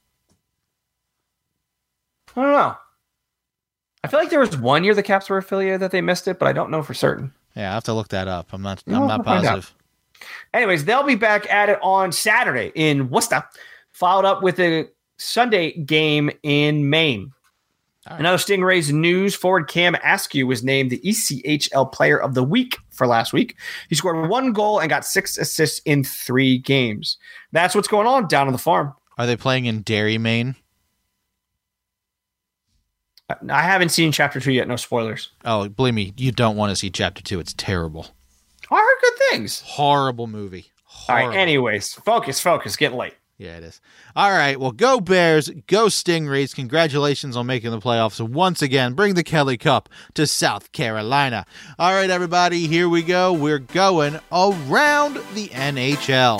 [SPEAKER 3] I don't know. I feel like there was one year the Caps were affiliated that they missed it, but I don't know for certain.
[SPEAKER 2] Yeah, I have to look that up. I'm not.
[SPEAKER 3] No,
[SPEAKER 2] I'm not
[SPEAKER 3] we'll
[SPEAKER 2] positive.
[SPEAKER 3] Anyways, they'll be back at it on Saturday in Worcester, followed up with a Sunday game in Maine. Right. Another Stingrays news, forward Cam Askew was named the E C H L Player of the Week for last week. He scored one goal and got six assists in three games. That's what's going on down on the farm.
[SPEAKER 2] Are they playing in Derry, Maine?
[SPEAKER 3] I haven't seen chapter two yet. No spoilers.
[SPEAKER 2] Oh, believe me, you don't want to see chapter two. It's terrible.
[SPEAKER 3] I heard good things.
[SPEAKER 2] Horrible movie. Horrible.
[SPEAKER 3] All right, anyways, focus, focus. Getting late.
[SPEAKER 2] Yeah, it is. All right, well, go Bears, go Stingrays. Congratulations on making the playoffs once again. Bring the Kelly Cup to South Carolina. All right, everybody, here we go. We're going around the N H L.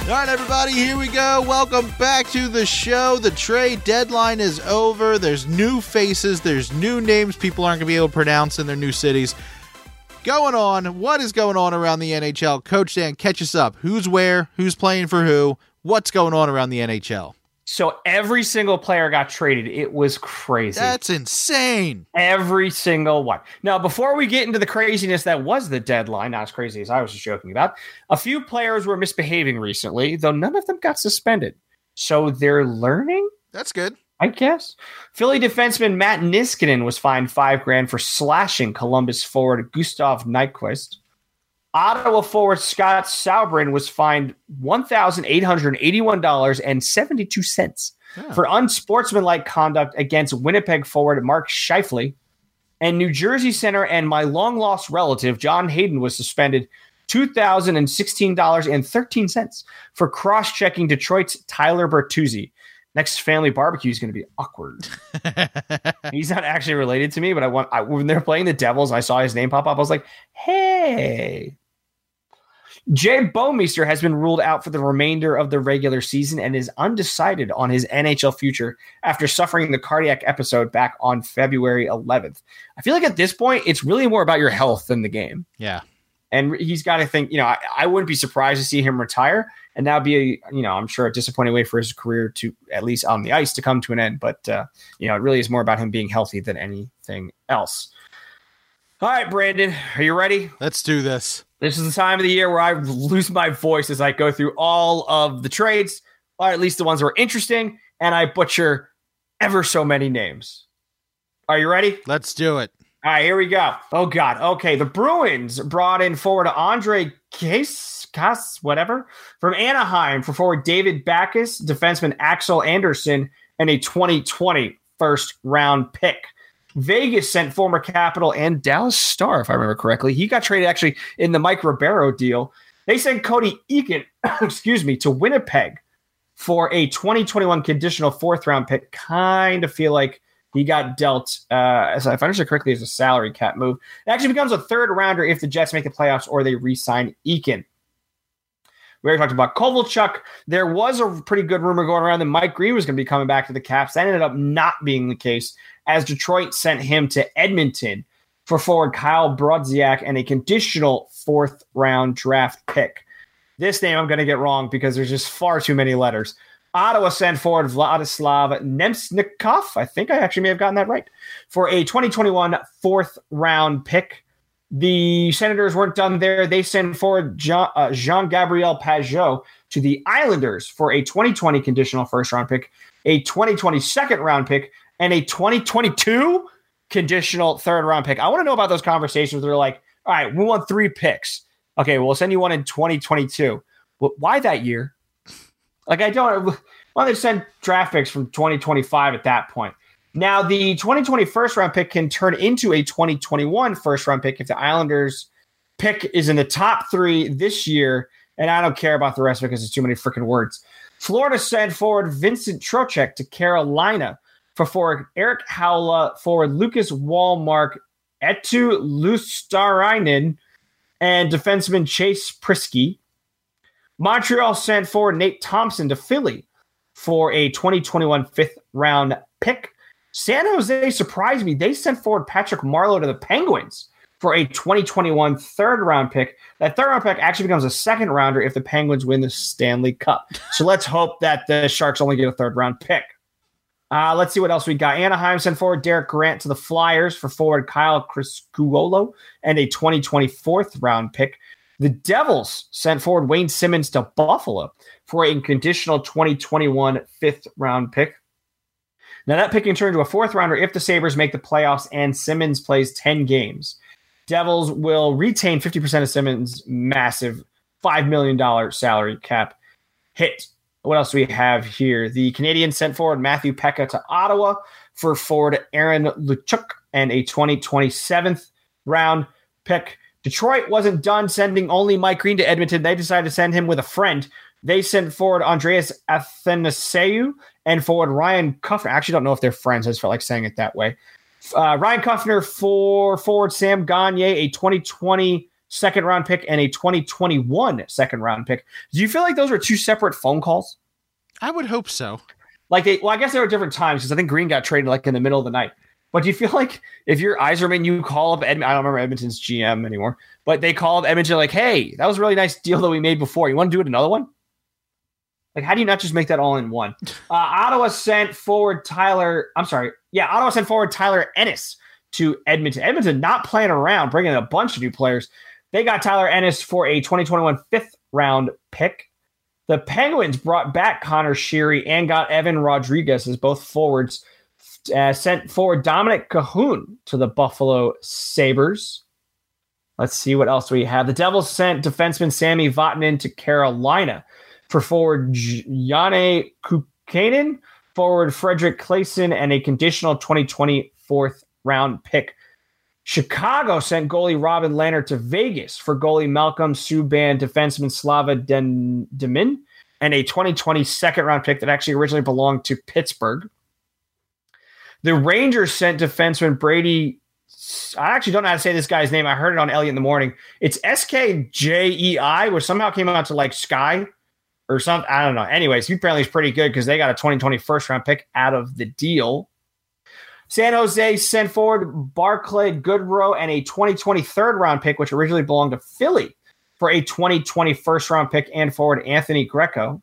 [SPEAKER 2] All right, everybody, here we go. Welcome back to the show. The trade deadline is over. There's new faces. There's new names people aren't going to be able to pronounce in their new cities. Going on. What is going on around the N H L? Coach Dan, catch us up. Who's where? Who's playing for who? What's going on around the N H L?
[SPEAKER 3] So every single player got traded. It was crazy.
[SPEAKER 2] That's insane.
[SPEAKER 3] Every single one. Now, before we get into the craziness that was the deadline, not as crazy as I was just joking about, a few players were misbehaving recently, though none of them got suspended. So they're learning?
[SPEAKER 2] That's good.
[SPEAKER 3] I guess. Philly defenseman Matt Niskanen was fined five grand for slashing Columbus forward Gustav Nyquist. Ottawa forward Scott Sauerbrunn was fined one thousand eight hundred eighty-one dollars and seventy-two cents yeah. for unsportsmanlike conduct against Winnipeg forward Mark Scheifele. And New Jersey center and my long-lost relative John Hayden was suspended two thousand sixteen dollars and thirteen cents for cross-checking Detroit's Tyler Bertuzzi. Next family barbecue is going to be awkward. He's not actually related to me, but I want I, when they're playing the Devils, I saw his name pop up. I was like, hey. Jay Bouwmeester has been ruled out for the remainder of the regular season and is undecided on his N H L future after suffering the cardiac episode back on February eleventh. I feel like at this point, it's really more about your health than the game.
[SPEAKER 2] Yeah.
[SPEAKER 3] And he's got to think, you know, I, I wouldn't be surprised to see him retire. And that would be, a, you know, I'm sure a disappointing way for his career to, at least on the ice, to come to an end. But, uh, you know, it really is more about him being healthy than anything else. All right, Brandon, are you ready?
[SPEAKER 2] Let's do this.
[SPEAKER 3] This is the time of the year where I lose my voice as I go through all of the trades, or at least the ones that are interesting, and I butcher ever so many names. Are you ready?
[SPEAKER 2] Let's do it.
[SPEAKER 3] All right, here we go. Oh, God. Okay, the Bruins brought in forward Andre Case, Cass, whatever, from Anaheim for forward David Backes, defenseman Axel Anderson, and a twenty twenty first-round pick. Vegas sent former Capital and Dallas Star, if I remember correctly. He got traded actually in the Mike Ribeiro deal. They sent Cody Eakin, excuse me, to Winnipeg for a twenty twenty-one conditional fourth-round pick. Kind of feel like he got dealt, uh, as if I understand correctly, as a salary cap move. It actually becomes a third-rounder if the Jets make the playoffs or they re-sign Eakin. We already talked about Kovalchuk. There was a pretty good rumor going around that Mike Green was going to be coming back to the Caps. That ended up not being the case, as Detroit sent him to Edmonton for forward Kyle Brodziak and a conditional fourth-round draft pick. This name I'm going to get wrong because there's just far too many letters. Ottawa sent forward Vladislav Nemsnikov. I think I actually may have gotten that right. For a twenty twenty-one fourth-round pick. The Senators weren't done there. They sent forward Jean, uh, Jean-Gabriel Pageau to the Islanders for a twenty twenty conditional first-round pick, a twenty twenty second-round pick, and a twenty twenty-two conditional third-round pick. I want to know about those conversations where they're like, all right, we want three picks. Okay, we'll send you one in twenty twenty-two. Well, why that year? Like, I don't – why don't they send draft picks from twenty twenty-five at that point? Now, the twenty twenty first-round pick can turn into a twenty twenty-one first-round pick if the Islanders' pick is in the top three this year, and I don't care about the rest because it's too many freaking words. Florida sent forward Vincent Trocheck to Carolina for forward Eric Haula, forward Lucas Wallmark, Etu Lustarainen, and defenseman Chase Prisky. Montreal sent forward Nate Thompson to Philly for a twenty twenty-one fifth-round pick. San Jose surprised me. They sent forward Patrick Marleau to the Penguins for a twenty twenty-one third-round pick. That third-round pick actually becomes a second-rounder if the Penguins win the Stanley Cup. So let's hope that the Sharks only get a third-round pick. Uh, let's see what else we got. Anaheim sent forward Derek Grant to the Flyers for forward Kyle Criscuolo and a twenty twenty fourth-round pick. The Devils sent forward Wayne Simmons to Buffalo for a conditional twenty twenty-one fifth-round pick. Now, that pick can turn into a fourth-rounder if the Sabres make the playoffs and Simmons plays ten games. Devils will retain fifty percent of Simmons' massive five million dollars salary cap hit. What else do we have here? The Canadiens sent forward Matthew Pekka to Ottawa for forward Aaron Luchuk and a twenty twenty seventh-round pick. Detroit wasn't done sending only Mike Green to Edmonton. They decided to send him with a friend. They sent forward Andreas Athanasiou and forward Ryan Kuffner. I actually don't know if they're friends. I just felt like saying it that way. Uh, Ryan Kuffner for forward Sam Gagne, a twenty twenty second round pick and a twenty twenty-one second round pick. Do you feel like those are two separate phone calls?
[SPEAKER 2] I would hope so.
[SPEAKER 3] Like they, well, I guess they were different times because I think Green got traded like in the middle of the night. But do you feel like if you're Yzerman, you call up Edmonton? I don't remember Edmonton's G M anymore, but they call up Edmonton like, "Hey, that was a really nice deal that we made before. You want to do it another one?" Like, how do you not just make that all in one? Uh, Ottawa sent forward Tyler. I'm sorry. Yeah, Ottawa sent forward Tyler Ennis to Edmonton. Edmonton not playing around, bringing in a bunch of new players. They got Tyler Ennis for a twenty twenty-one fifth round pick. The Penguins brought back Connor Sheary and got Evan Rodriguez as both forwards. Uh, sent forward Dominic Cahoon to the Buffalo Sabres. Let's see what else we have. The Devils sent defenseman Sammy Vatanen to Carolina for forward Janne Kukanen, forward Frederick Claesson, and a conditional twenty twenty fourth round pick. Chicago sent goalie Robin Lehner to Vegas for goalie Malcolm Subban, defenseman Slava Den- Demin, and a twenty twenty second round pick that actually originally belonged to Pittsburgh. The Rangers sent defenseman Brady. I actually don't know how to say this guy's name. I heard it on Elliot in the morning. It's S K J E I, which somehow came out to like Sky or something. I don't know. Anyways, he apparently is pretty good because they got a twenty twenty first round pick out of the deal. San Jose sent forward Barclay Goodrow and a twenty twenty third round pick, which originally belonged to Philly, for a twenty twenty first round pick and forward Anthony Greco.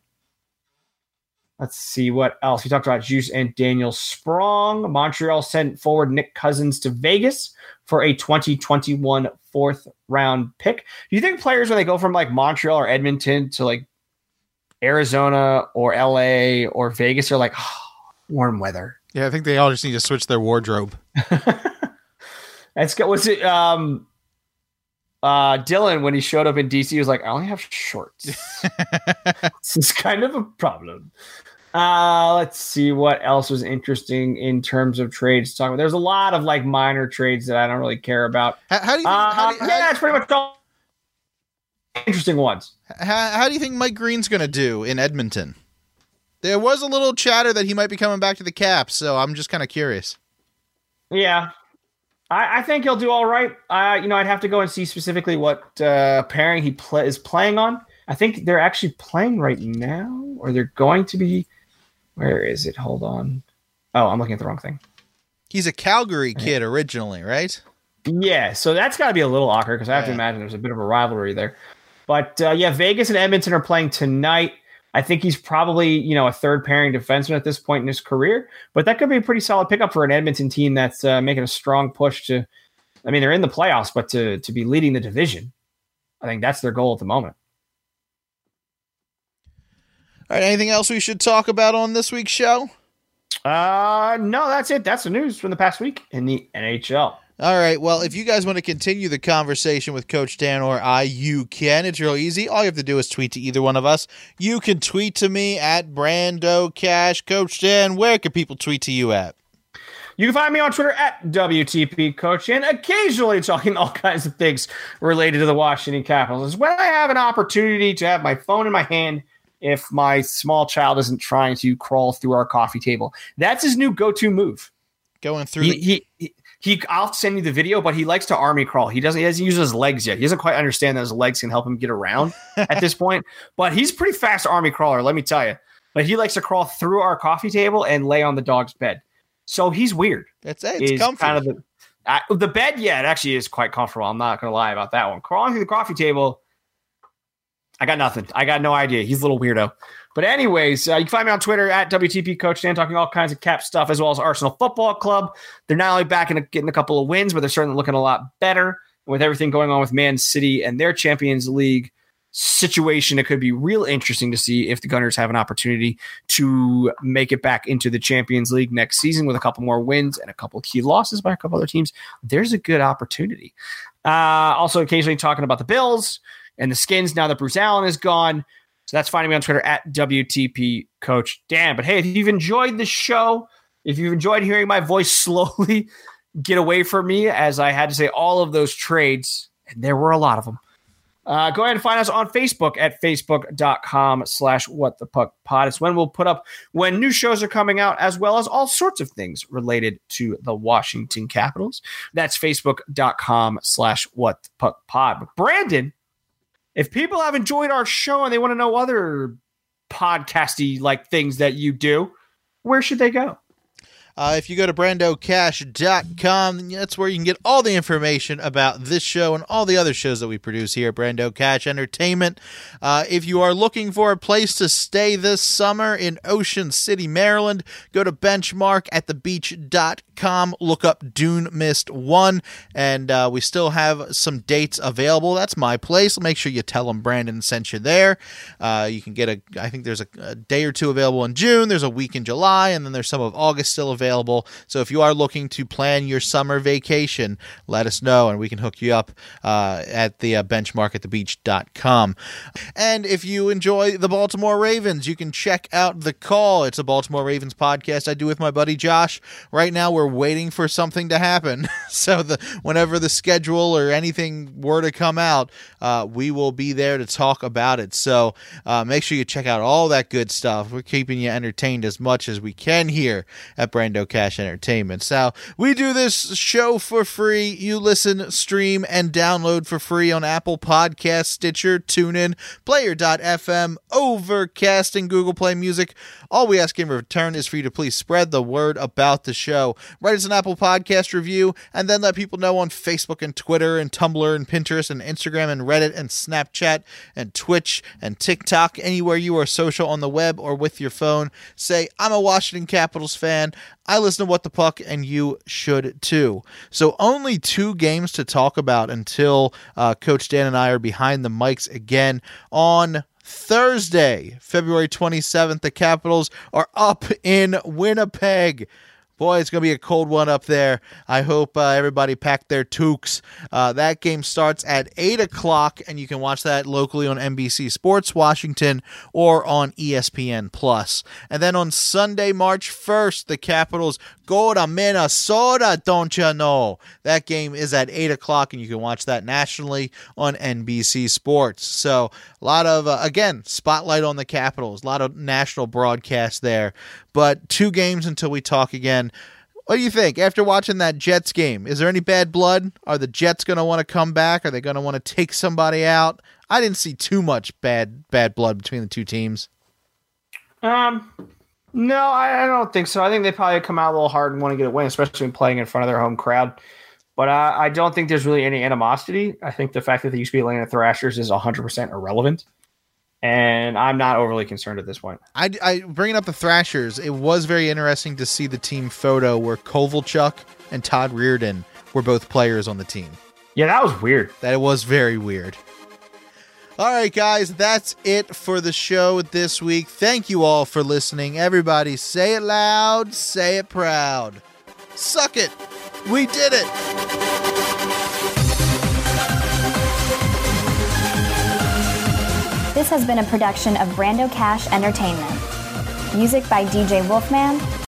[SPEAKER 3] Let's see what else. We talked about Juice and Daniel Sprong. Montreal sent forward Nick Cousins to Vegas for a twenty twenty-one fourth round pick. Do you think players, when they go from like Montreal or Edmonton to like Arizona or L A or Vegas, are like, oh, warm weather?
[SPEAKER 2] Yeah, I think they all just need to switch their wardrobe.
[SPEAKER 3] That's good. Was it um, uh, Dylan, when he showed up in D C, he was like, I only have shorts. This is kind of a problem. Uh, let's see what else was interesting in terms of trades to talk about. There's a lot of like minor trades that I don't really care about.
[SPEAKER 2] How, how do you?
[SPEAKER 3] Uh,
[SPEAKER 2] how do you
[SPEAKER 3] yeah,
[SPEAKER 2] how,
[SPEAKER 3] that's pretty much all interesting ones.
[SPEAKER 2] How, how do you think Mike Green's going to do in Edmonton? There was a little chatter that he might be coming back to the Caps, so I'm just kind of curious.
[SPEAKER 3] Yeah, I, I think he'll do all right. Uh, you know, I'd have to go and see specifically what uh, pairing he play, is playing on. I think they're actually playing right now, or they're going to be. Where is it? Hold on. Oh, I'm looking at the wrong thing.
[SPEAKER 2] He's a Calgary kid originally, right?
[SPEAKER 3] Yeah, so that's got to be a little awkward because I have
[SPEAKER 2] yeah.
[SPEAKER 3] to imagine there's a bit of a rivalry there. But uh, yeah, Vegas and Edmonton are playing tonight. I think he's probably, you know, a third pairing defenseman at this point in his career, but that could be a pretty solid pickup for an Edmonton team that's uh, making a strong push to, I mean, they're in the playoffs, but to to be leading the division. I think that's their goal at the moment.
[SPEAKER 2] All right, anything else we should talk about on this week's show?
[SPEAKER 3] Uh, no, that's it. That's the news from the past week in the N H L.
[SPEAKER 2] All right, well, if you guys want to continue the conversation with Coach Dan or I, you can. It's real easy. All you have to do is tweet to either one of us. You can tweet to me at Brando Cash. Coach Dan, where can people tweet to you at?
[SPEAKER 3] You can find me on Twitter at W T P Coach and occasionally talking all kinds of things related to the Washington Capitals. When I have an opportunity to have my phone in my hand, if my small child isn't trying to crawl through our coffee table. That's his new go-to move.
[SPEAKER 2] Going through
[SPEAKER 3] he,
[SPEAKER 2] the-
[SPEAKER 3] he, he, he I'll send you the video, but he likes to army crawl. He doesn't he hasn't used his legs yet. He doesn't quite understand that his legs can help him get around at this point. But he's a pretty fast army crawler, let me tell you. But he likes to crawl through our coffee table and lay on the dog's bed. So he's weird.
[SPEAKER 2] That's it. It's
[SPEAKER 3] is
[SPEAKER 2] comfortable.
[SPEAKER 3] Kind of the, I, the bed, yeah, it actually is quite comfortable. I'm not going to lie about that one. Crawling through the coffee table, I got nothing. I got no idea. He's a little weirdo. But anyways, uh, you can find me on Twitter at W T P Coach Dan, talking all kinds of Cap stuff, as well as Arsenal Football Club. They're not only back in getting a couple of wins, but they're certainly looking a lot better. With everything going on with Man City and their Champions League situation, it could be real interesting to see if the Gunners have an opportunity to make it back into the Champions League next season with a couple more wins and a couple of key losses by a couple other teams. There's a good opportunity. Uh, also, occasionally talking about the Bills and the Skins now that Bruce Allen is gone. So that's finding me on Twitter at W T P Coach Dan. But hey, if you've enjoyed the show, if you've enjoyed hearing my voice slowly get away from me as I had to say all of those trades, and there were a lot of them, Uh, go ahead and find us on Facebook at facebook.com slash what the puck pod. It's when we'll put up when new shows are coming out, as well as all sorts of things related to the Washington Capitals. That's facebook.com slash what the puck pod. But Brandon, if people have enjoyed our show and they want to know other podcasty like things that you do, where should they go?
[SPEAKER 2] Uh, if you go to brando cash dot com, that's where you can get all the information about this show and all the other shows that we produce here at Brando Cash Entertainment. Uh, if you are looking for a place to stay this summer in Ocean City, Maryland, go to benchmark at the beach dot com, look up Dune Mist one, and uh, we still have some dates available. That's my place. Make sure you tell them Brandon sent you there. Uh, you can get a, I think there's a, a day or two available in June, there's a week in July, and then there's some of August still available. Available. So if you are looking to plan your summer vacation, let us know and we can hook you up uh, at the uh, benchmark at the beach dot com. And if you enjoy the Baltimore Ravens, you can check out The Call. It's a Baltimore Ravens podcast I do with my buddy Josh. Right now we're waiting for something to happen. So the whenever the schedule or anything were to come out, uh, we will be there to talk about it. So uh, make sure you check out all that good stuff. We're keeping you entertained as much as we can here at Brando Cash Entertainment. So we do this show for free. You listen, stream, and download for free on Apple Podcasts, Stitcher, TuneIn, Player dot f m, Overcast, and Google Play Music. All we ask in return is for you to please spread the word about the show. Write us an Apple Podcast review, and then let people know on Facebook and Twitter and Tumblr and Pinterest and Instagram and Reddit and Snapchat and Twitch and TikTok, anywhere you are social on the web or with your phone. Say, I'm a Washington Capitals fan. I listen to What the Puck, and you should too. So only two games to talk about until uh, Coach Dan and I are behind the mics again. On Thursday, February twenty-seventh, the Capitals are up in Winnipeg. Boy, it's going to be a cold one up there. I hope uh, everybody packed their toques. Uh, that game starts at eight o'clock, and you can watch that locally on N B C Sports Washington or on E S P N Plus. And then on Sunday, March first, the Capitals go to Minnesota, don't you know? That game is at eight o'clock, and you can watch that nationally on N B C Sports. So a lot of, uh, again, spotlight on the Capitals, a lot of national broadcasts there. But two games until we talk again. What do you think? After watching that Jets game, is there any bad blood? Are the Jets going to want to come back? Are they going to want to take somebody out? I didn't see too much bad bad blood between the two teams.
[SPEAKER 3] Um, no, I, I don't think so. I think they probably come out a little hard and want to get a win, especially when playing in front of their home crowd. But uh, I don't think there's really any animosity. I think the fact that they used to be Atlanta Thrashers is one hundred percent irrelevant. And I'm not overly concerned at this point.
[SPEAKER 2] I, I bringing up the Thrashers, it was very interesting to see the team photo where Kovalchuk and Todd Reardon were both players on the team.
[SPEAKER 3] Yeah, that was weird.
[SPEAKER 2] That was very weird. All right, guys, that's it for the show this week. Thank you all for listening. Everybody, say it loud, say it proud. Suck it. We did it.
[SPEAKER 4] This has been a production of Brando Cash Entertainment. Music by D J Wolfman,